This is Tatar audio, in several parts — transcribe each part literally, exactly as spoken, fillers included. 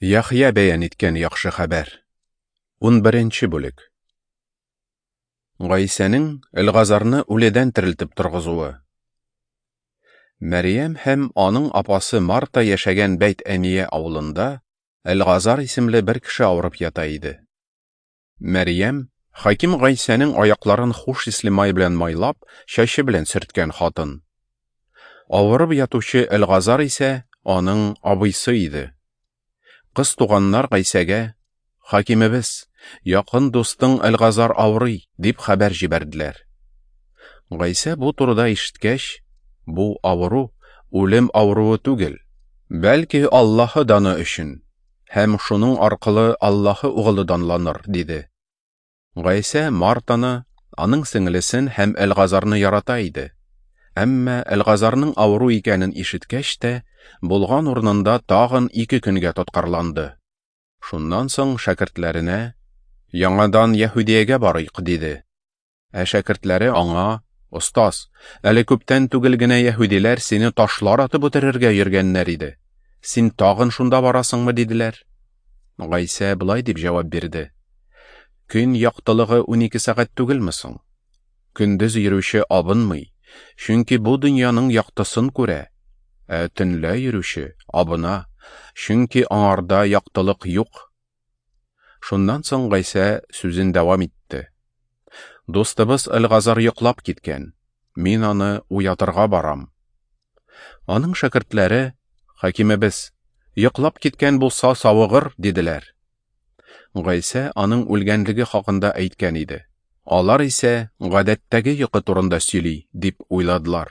Яхья бәян иткән яхшы хәбәр. ун беренче бүлек. Гайсәнең Элгазарны үледән терелтеп торгызуы. Мәрьям һәм аның апасы Марта яшәгән Бәйт-Әмия авылында Элгазар исемле бер кеше авырып ята иде. Мәрьям хаким Гайсәнең аякларын хуш исле май белән майлап, чәче белән сөрткән хатын. Авырып ятучы Элгазар исә аның абыйсы иде. Кыз туганнар Гайсәгә: "Хакимебез, якын дустың Элгазар авырый", дип хәбәр җибәрделәр. Гайсә бу турыда ишеткәч, бу авыру үлем авыруы түгел, бәлки Аллаһы даны өчен, һәм шуның аркылы Аллаһы угылы данланыр, диде. Гайсә Мартаны, аның сеңлесен һәм Элгазарны ярата иде. Әмма Элгазарның авыру икәнен ишеткәч тә, булган урынында тагын ике көнгә тоткарланды. Шуннан соң шәкертләренә: "Яңадан Яһүдиягә барыйк", диде. Ә шәкертләре аңа: "Остаз, әле күптән түгел генә яһүдиләр сине ташлар атып үтерергә йөргәннәр иде. Син тагын шунда барасыңмы?" диделәр. Гайсә былай дип җавап бирде: "Көн яктылыгы унике сәгать түгелме соң? Көндез йөрүче абынмый, чөнки бу дөньяның яктысын күрә, ә төнлә йөрүче абына, чөнки аңарда яктылык юк." Шуннан соң Гайсә сүзен дәвам итте: "Дустыбыз Элгазар йоклап киткән, мин аны уятырга барам." Аның шәкертләре: "Хакимебез, йоклап киткән булса савыгыр", диделәр. Гайсә аның үлгәнлеге хакында әйткән иде. Алар исә гадәттәге йокы турында сөйли, дип уйладылар.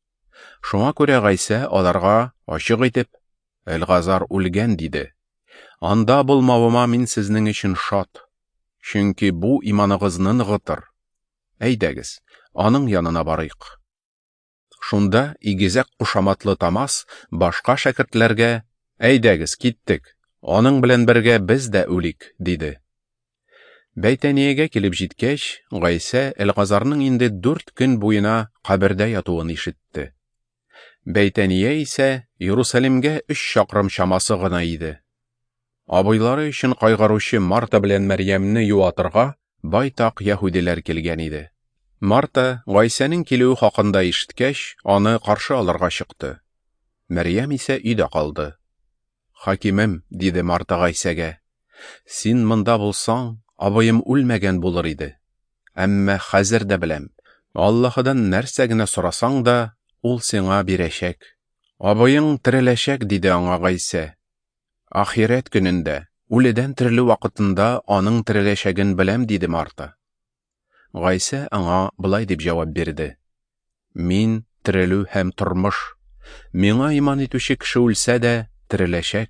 Шуңа күрә Гайсә аларга ачык итеп: "Элгазар үлгән", диде. "Анда булмавыма мин сезнең өчен шат, чөнки бу иманыгызны ныгытыр. Әйдәгез, аның янына барыйк." Шунда игезәк кушаматлы Тамас башка шәкертләргә: "Әйдәгез, киттек, аның белән бергә без дә үлик", диде. Бәйтәниягә килеп җиткәч, Гайсә Элгазарның инде дүрт көн буена кабердә ятуын ишетте. Бәйтәния исә Иерусалимгә өч чакрым чамасы гына иде. Абыйлары өчен кайгыручы Марта белән Мәрьямне юатырга байтак яһүдиләр килгән иде. Марта Гайсәнең килүе хакында ишеткәч, аны каршы алырга чыкты. Мәрьям исә өйдә калды. "Хакимем", диде Марта Гайсәгә, "син монда булсаң, абыем үлмәгән булыр иде. Әмма хәзер дә беләм, Аллаһыдан нәрсә генә сорасаң да, ул сиңа бирәчәк. Абыең тереләчәк", диде аңа Гайсә. "Ахирәт көнендә, үледән терелү вакытында аның тереләчәген беләм", диде Марта. Гайсә аңа былай дип җавап бирде: "Мин терелү һәм тормыш. Миңа иман итүче кеше үлсә дә тереләчәк.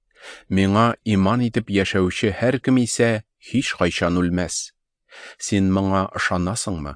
Миңа иман итеп яшәүче һәркем исә һич кайчан үлмәс. Син моңа ышанасыңмы?"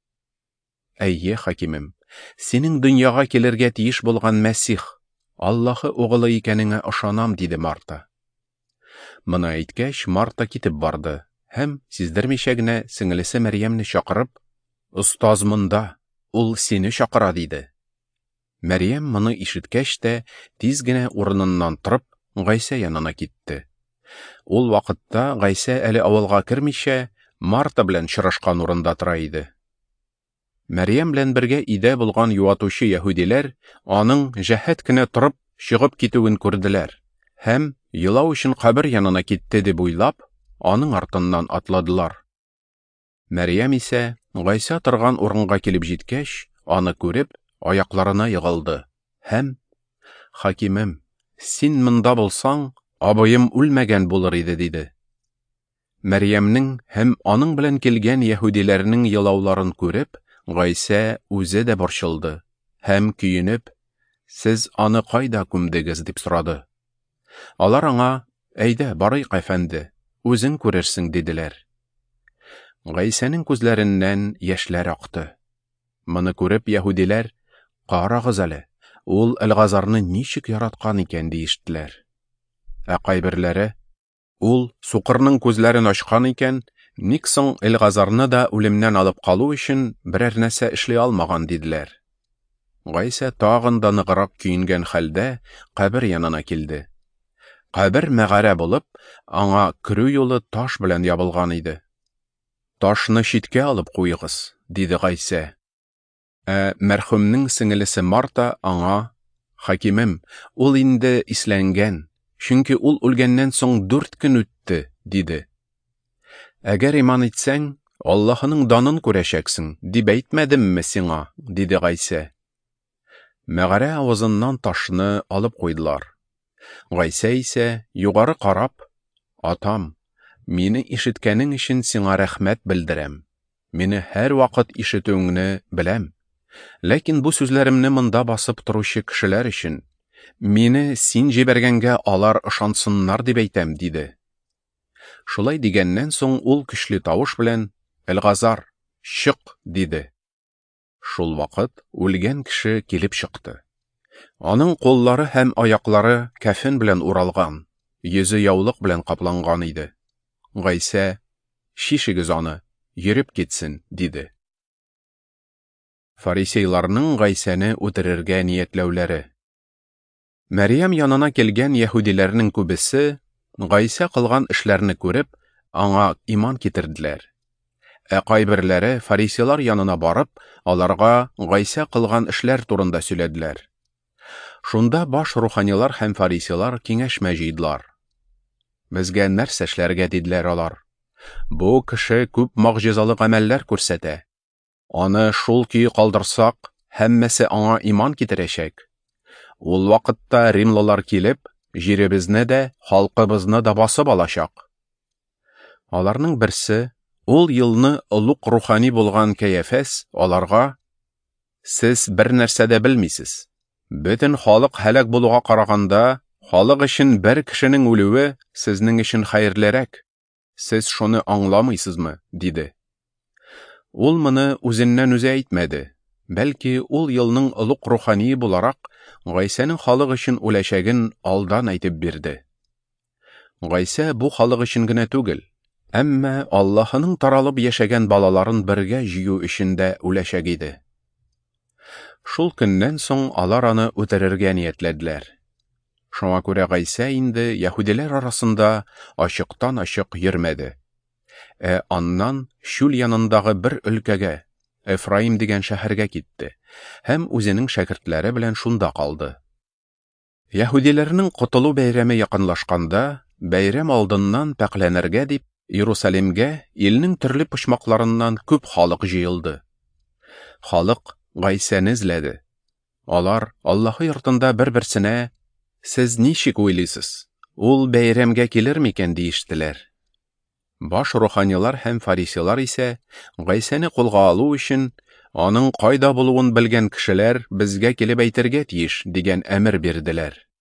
"Әйе, хакимем, синең дөньяга килергә тиеш булган Мәсих, Аллаһы угылы икәнеңә ышанам", диде Марта. Моны әйткәч, Марта китеп барды һәм сиздермичә генә сеңлесе Мәрьямне чакырып: "Остаз монда, ул сине чакыра", диде. Мәрьям моны ишеткәч тә, тиз генә урыныннан торып, Гайсә янына китте. Ул вакытта Гайсә әле авылга кермичә, Марта белән чырашкан урында тора иде. Мәрьям белән бергә өйдә булган юатучы яһүдиләр аның җәһәт кенә торып чыгып китүен күрделәр һәм елау өчен кабер янына китте дип уйлап, аның артыннан атладылар. Мәрьям исә Гайсә торган урынга килеп җиткәч, аны күреп, аякларына егылды һәм: "Хакимем, син монда булсаң, абыем үлмәгән булыр иде", диде. Мәрьямнең һәм аның белән килгән яһүдиләрнең елауларын күреп, Гайсә үзе дә борчылды һәм көенеп: "Сез аны кайда күмдегез?" дип сорады. Алар аңа: "Әйдә, барыйк, әфәнде, үзең күрерсең", диделәр. Гайсәнең күзләреннән яшьләр акты. Моны күреп яһүдиләр: "Карагыз әле, ул Элгазарны ничек яраткан икән", диештеләр. Ә кайберләре: "Ул сукырның күзләрен ачкан икән, ник соң Элгазарны да үлемнән алып калу өчен берәр нәрсә эшли алмаган", диделәр. Гайсә тагын да ныграк көенгән хәлдә кабер янына килде. Кабер мәгарә булып, аңа керү юлы таш белән ябылган иде. Ташны читкә алып куйыгыз, диде Гайсә. Ә мәрхүмнең сеңелесе Марта аңа: Хакимем, ул инде исләнгән, чөнки ул үлгәннән соң дүрт көн үтте, диде. Әгәр иман итсәң, Аллаһының данын күрәчәксең, дип әйтмәдемме сиңа, диде Гайсә. Мәгарә авызыннан ташны алып куйдылар. Гайсә исә югары карап: Атам, мине ишеткәнең өчен сиңа рәхмәт белдерәм. Мине һәр вакыт ишетүеңне беләм. Ләкин бу сүзләремне монда басып торучы кешеләр өчен, мине син җибәргәнгә алар ышансыннар дип әйтәм, диде. Шулай дигәннән соң ул көчле тавыш белән: Әлгазар, чык, диде. Шул вакыт үлгән кеше килеп чыкты. Аның куллары һәм аяклары кәфен белән уралган, йөзе яулык белән капланган иде. Гайсә: Шишегез аны, йөреп китсен, диде. Фарисейларның Гайсәне үтерергә ниятләүләре. Мәрьям янына килгән яһүдиләрнең күбесе Гайсә кылган эшләрне күреп, аңа иман китерделәр. Ә кайберләре фарисейлар янына барып, аларга Гайсә кылган эшләр турында сөйләделәр. Шунда баш руханилар һәм фарисейлар киңәшмә җыйдылар. Безгә нәрсә эшләргә, диделәр алар. Бу кеше күп магъҗизалы гамәлләр күрсәтә. Аны шул көе калдырсак, һәммәсе аңа иман китерәчәк. Ул вакытта римлылар килеп, җиребезне дә, халкыбызны да басып алачак. Аларның берсе, ул елны олуг рухани булган Кәяфәс, аларга: Сез бер нәрсә дә белмисез. Бөтен халык һәлак булуга караганда, халык өчен бер кешенең үлүе сезнең өчен хәерлерәк. Сез шуны аңламыйсызмы, диде. Ул моны үзеннән үзе әйтмәде. Бәлки, ул елның олуг рухани буларак Гайсәнең халык өчен үләчәген алдан әйтеп бирде. Гайсә бу халык өчен генә түгел, әмма Аллаһының таралып яшәгән балаларын бергә җыю өчен дә үләчәк иде. Шул көннән соң алар аны үтерергә ниятләделәр. Шуңа күрә Гайсә инде яһүдиләр арасында ачыктан-ачык йөрмәде. Ә аннан Шүл янындагы бер өлкәгә, Эфраим дигән шәһәргә китте һәм үзенең шәкертләре белән шунда калды. Яһүдиләрнең котылу бәйрәме якынлашканда, бәйрәм алдыннан пәкләнергә дип, Иерусалимгә илнең төрле почмакларыннан күп халык җыелды. Халык Гайсәне эзләде. Алар Аллаһы йортында бер-берсенә: Сез ничек уйлыйсыз? Ул бәйрәмгә килер микән, диештеләр. Баш руханилар һәм фарисейлар исә Гайсәне кулга алу өчен, аның кайда булуын белгән кешеләр безгә килеп әйтергә тиеш, дигән әмер бирделәр.